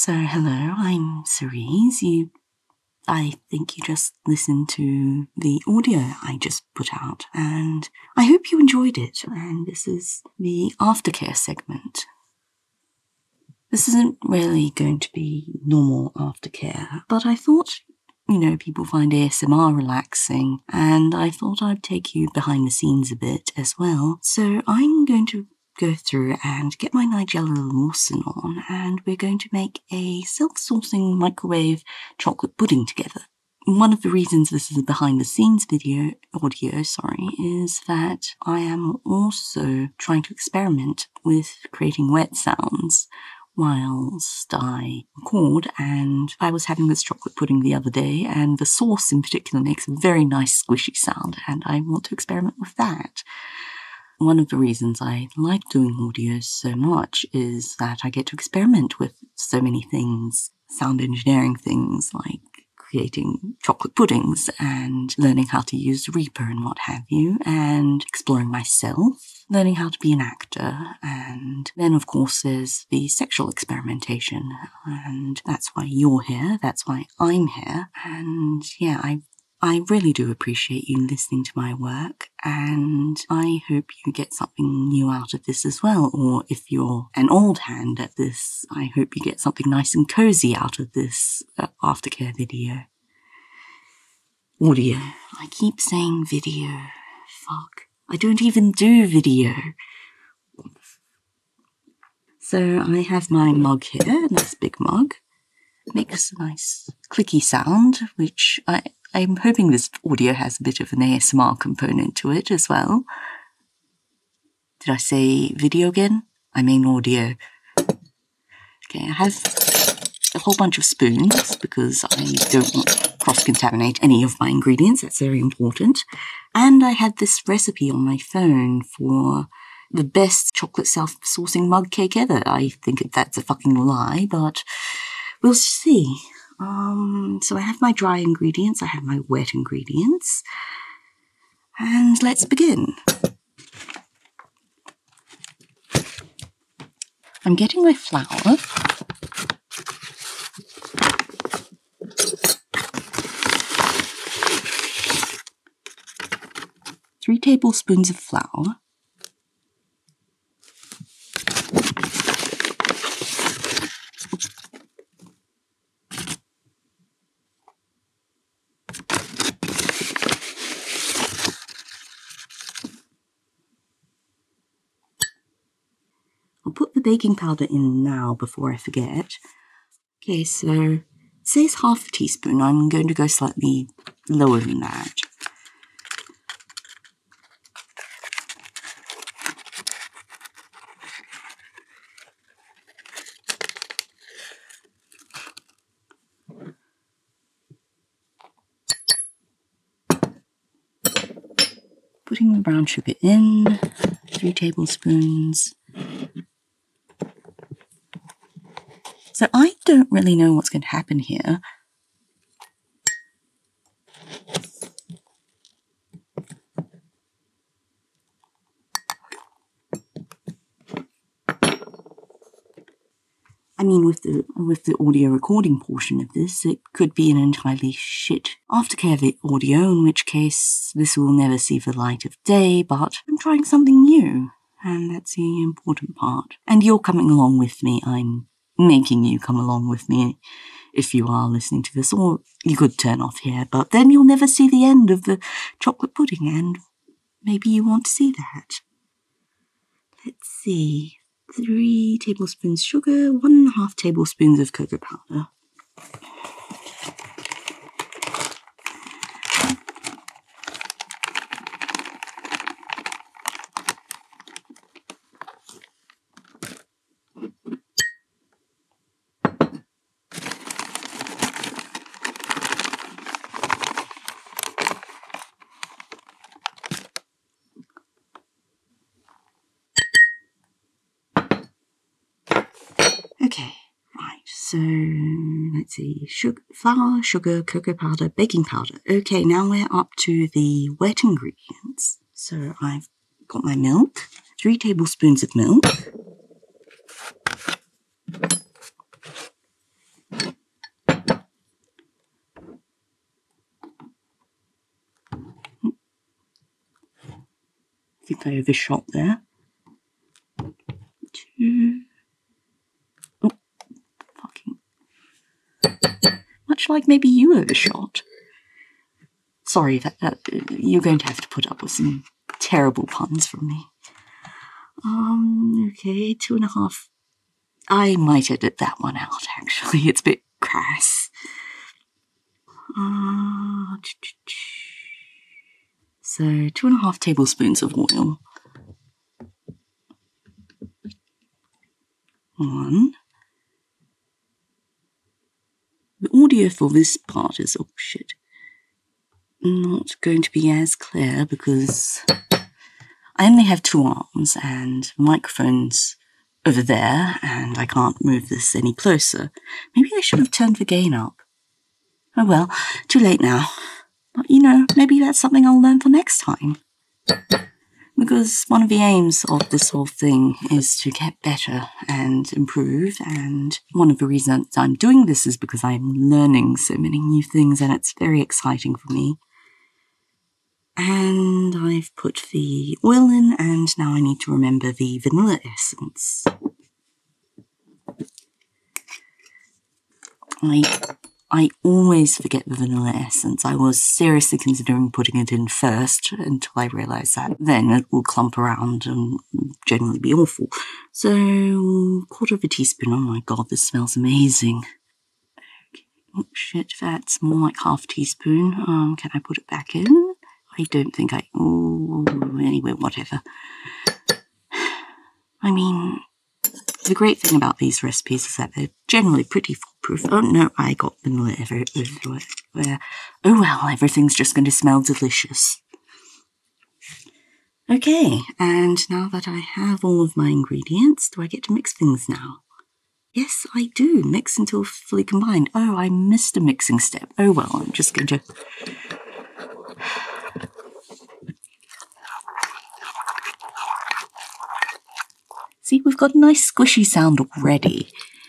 So, hello, I'm Cerise. I think you just listened to the audio I just put out, and I hope you enjoyed it. And this is the aftercare segment. This isn't really going to be normal aftercare, but I thought, people find ASMR relaxing, and I thought I'd take you behind the scenes a bit as well. So I'm going to go through and get my Nigella Lawson on, and we're going to make a self-sourcing microwave chocolate pudding together. One of the reasons this is a behind-the-scenes audio, is that I am also trying to experiment with creating wet sounds whilst I record, and I was having this chocolate pudding the other day, and the sauce in particular makes a very nice squishy sound, and I want to experiment with that. One of the reasons I like doing audios so much is that I get to experiment with so many things, sound engineering things like creating chocolate puddings and learning how to use Reaper and what have you, and exploring myself, learning how to be an actor, and then of course there's the sexual experimentation, and that's why you're here, that's why I'm here, and yeah, I really do appreciate you listening to my work, and I hope you get something new out of this as well, or if you're an old hand at this, I hope you get something nice and cozy out of this aftercare video. Audio. I keep saying video. Fuck. I don't even do video. So I have my mug here, a nice big mug. It makes a nice clicky sound, which I'm hoping this audio has a bit of an ASMR component to it as well. Did I say video again? I mean audio. Okay, I have a whole bunch of spoons because I don't want to cross-contaminate any of my ingredients. That's very important. And I had this recipe on my phone for the best chocolate self-sourcing mug cake ever. I think that's a fucking lie, but we'll see. So I have my dry ingredients, I have my wet ingredients, and let's begin. I'm getting my flour. Three tablespoons of flour. I'll put the baking powder in now before I forget. Okay, so it says half a teaspoon. I'm going to go slightly lower than that. Putting the brown sugar in, 3 tablespoons. So I don't really know what's going to happen here. I mean, with the audio recording portion of this, it could be an entirely shit aftercare audio, in which case this will never see the light of day, but I'm trying something new, and that's the important part. And you're coming along with me. I'm making you come along with me if you are listening to this, or you could turn off here, but then you'll never see the end of the chocolate pudding, and maybe you want to see that. Let's see. 3 tablespoons sugar, 1.5 tablespoons of cocoa powder. Okay, right, so let's see, flour, sugar, cocoa powder, baking powder. Okay, now we're up to the wet ingredients. So I've got my milk, 3 tablespoons of milk, think I overshot there. 2. Oh, fucking. Much like maybe you overshot. Sorry, that you're going to have to put up with some terrible puns from me. Okay, 2.5. I might edit that one out, actually. It's a bit crass. So 2.5 tablespoons of oil. 1. The audio for this part is, oh shit, not going to be as clear because I only have 2 arms and the microphone's over there and I can't move this any closer. Maybe I should have turned the gain up. Oh well, too late now. But you know, maybe that's something I'll learn for next time. Because one of the aims of this whole thing is to get better and improve, and one of the reasons I'm doing this is because I'm learning so many new things and it's very exciting for me. And I've put the oil in, and now I need to remember the vanilla essence. I always forget the vanilla essence. I was seriously considering putting it in first until I realised that then it will clump around and generally be awful. So, 1/4 teaspoon. Oh my god, this smells amazing. Okay. Oh shit, that's more like 1/2 teaspoon. Can I put it back in? I don't think I... Oh, anyway, whatever. I mean... The great thing about these recipes is that they're generally pretty foolproof. Oh no, I got vanilla everywhere. Oh well, everything's just going to smell delicious. Okay, and now that I have all of my ingredients, do I get to mix things now? Yes, I do. Mix until fully combined. Oh, I missed a mixing step. Oh well, I'm just going to... See, we've got a nice squishy sound already.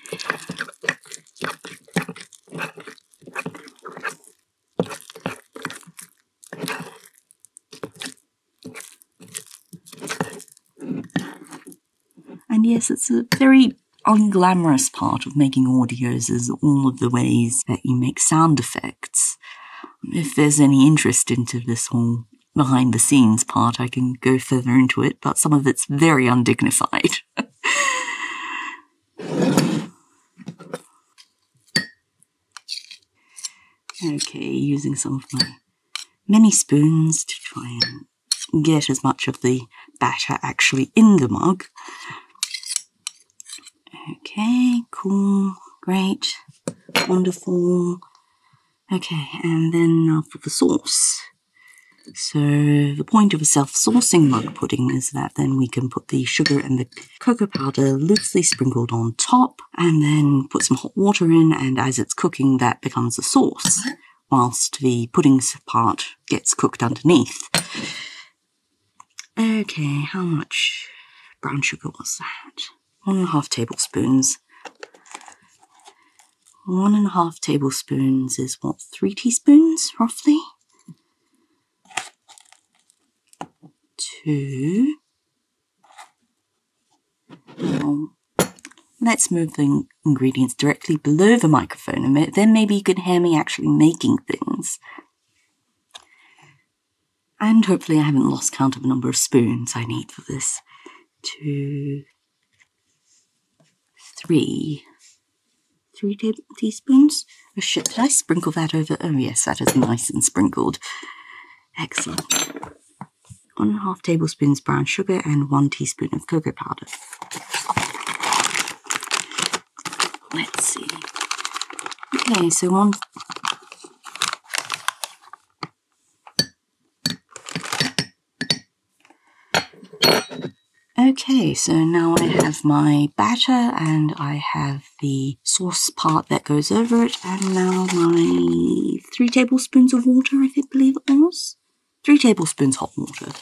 And yes, it's a very unglamorous part of making audios is all of the ways that you make sound effects. If there's any interest into this whole behind the scenes part, I can go further into it, but some of it's very undignified. Okay, using some of my mini spoons to try and get as much of the batter actually in the mug. Okay, cool, great, wonderful. Okay, and then now for the sauce. So the point of a self-saucing mug pudding is that then we can put the sugar and the cocoa powder loosely sprinkled on top and then put some hot water in, and as it's cooking that becomes a sauce whilst the pudding part gets cooked underneath. Okay, how much brown sugar was that? 1.5 tablespoons. 1.5 tablespoons is what, 3 teaspoons roughly? 2. Now, let's move the ingredients directly below the microphone, and then maybe you can hear me actually making things. And hopefully I haven't lost count of the number of spoons I need for this. 2, 3. 3 teaspoons? Oh shit, did I sprinkle that over? Oh yes, that is nice and sprinkled. Excellent. 1.5 tablespoons brown sugar and 1 teaspoon of cocoa powder. Let's see. Okay, so 1... Okay, so now I have my batter and I have the sauce part that goes over it, and now my 3 tablespoons of water, I believe it was. 3 tablespoons hot water.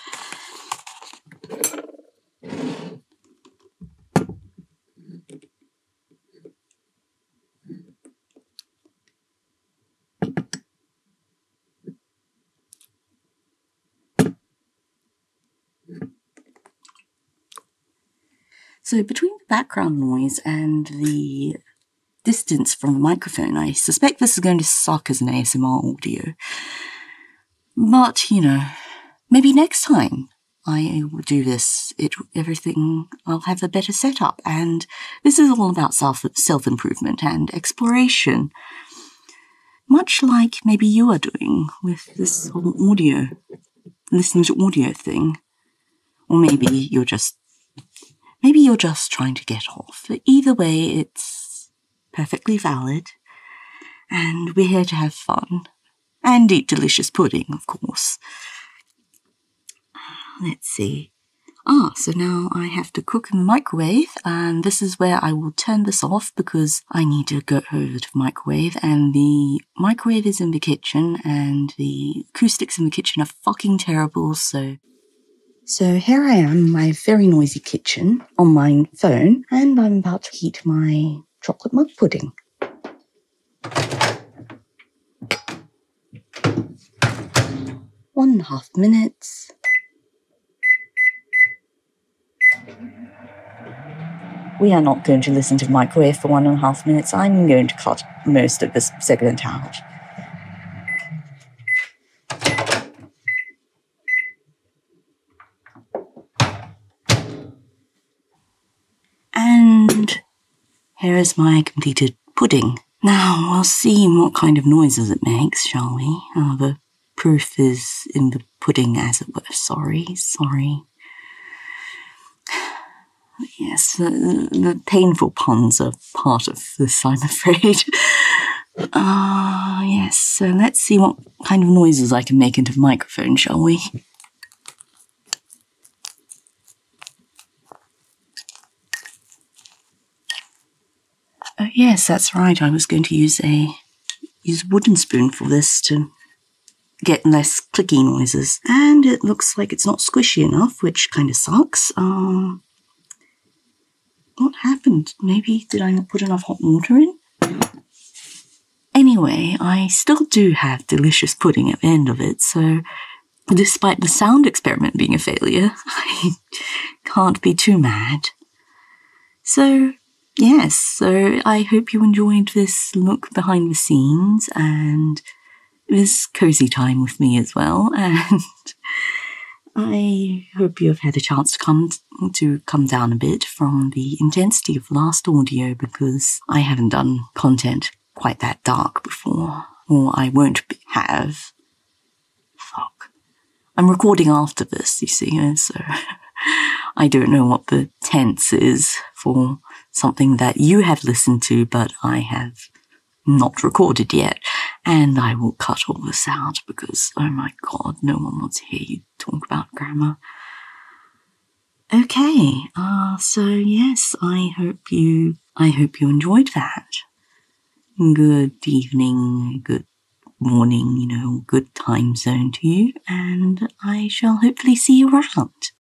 So between the background noise and the distance from the microphone, I suspect this is going to suck as an ASMR audio. But, maybe next time I will do this, I'll have a better setup. And this is all about self-improvement and exploration. Much like maybe you are doing with this whole listening to audio thing. Or maybe you're just trying to get off. But either way, it's perfectly valid. And we're here to have fun. And eat delicious pudding, of course. Let's see. So now I have to cook in the microwave, and this is where I will turn this off because I need to go over to the microwave, and the microwave is in the kitchen, and the acoustics in the kitchen are fucking terrible, so here I am in my very noisy kitchen on my phone, and I'm about to heat my chocolate mug pudding. 1.5 minutes. We are not going to listen to the microwave for 1.5 minutes. I'm going to cut most of this segment out. And here is my completed pudding. Now we'll see what kind of noises it makes, shall we? The proof is in the pudding, as it were. Sorry. Yes, the painful puns are part of this, I'm afraid. Yes, so let's see what kind of noises I can make into the microphone, shall we? Oh, yes, that's right. I was going to use a wooden spoon for this to get less clicky noises. And it looks like it's not squishy enough, which kind of sucks. What happened? Maybe did I not put enough hot water in? Anyway, I still do have delicious pudding at the end of it, so despite the sound experiment being a failure, I can't be too mad. So, yes, so I hope you enjoyed this look behind the scenes and this cozy time with me as well, and I hope you have had a chance to come down a bit from the intensity of last audio, because I haven't done content quite that dark before, or I won't have. Fuck. I'm recording after this, you see, so I don't know what the tense is for something that you have listened to, but I have not recorded yet. And I will cut all this out because, oh my god, no one wants to hear you talk about grammar. Okay, so yes, I hope you enjoyed that. Good evening, good morning, good time zone to you, and I shall hopefully see you around.